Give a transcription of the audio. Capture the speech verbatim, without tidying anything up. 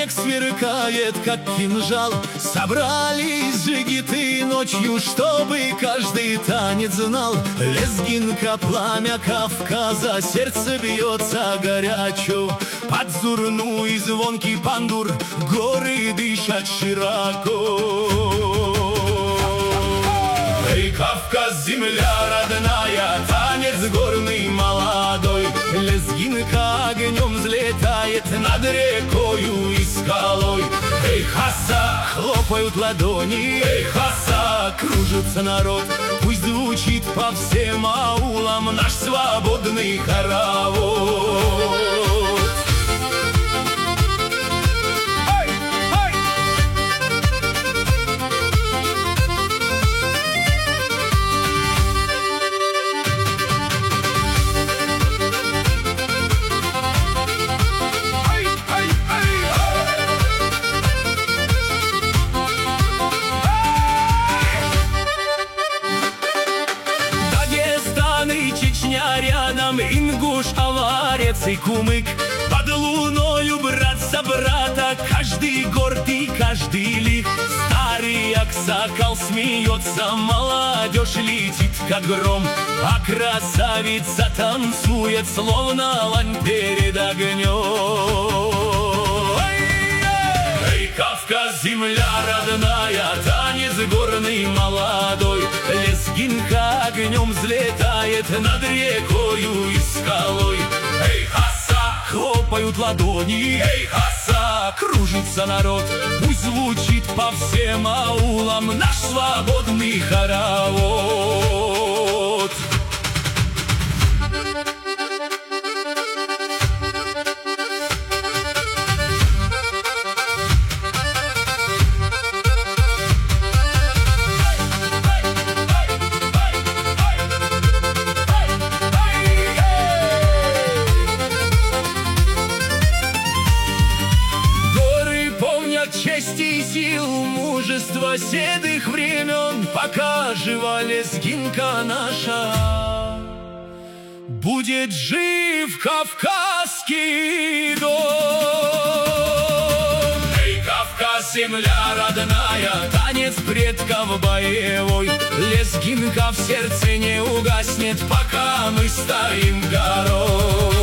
снег сверкает, как кинжал. Собрались жигиты ночью, чтобы каждый танец знал. Лезгинка, пламя Кавказа, сердце бьется горячо. Под зурну и звонкий пандур горы дышат широко. Эй, Кавказ, земля родная, танец горный молодой. Лезгинка огнем взлетает над рекою и скалой. Эй, хаса, хлопают ладони, эй, хаса, кружится народ. Пусть звучит по всем аулам наш свободный хоровод. Рядом Ингуш, Аварец и Кумык. Под луною брат за брата, каждый горд и каждый лих. Старый аксакал смеется, молодежь летит как гром, а красавица танцует, словно лань перед огнем. Эй, Кавказ, земля родная, танец горный молодой. Лезгинка огнем взлетает над рекою и скалой. Эй, хаса, хлопают ладони, эй, хаса, кружится народ. Пусть звучит по всем аулам наш свободный хоровод. Чести и сил, мужество седых времен, пока жива лезгинка наша, будет жив кавказский дом. Эй, Кавказ, земля родная, танец предков боевой. Лезгинка в сердце не угаснет, пока мы стоим горой.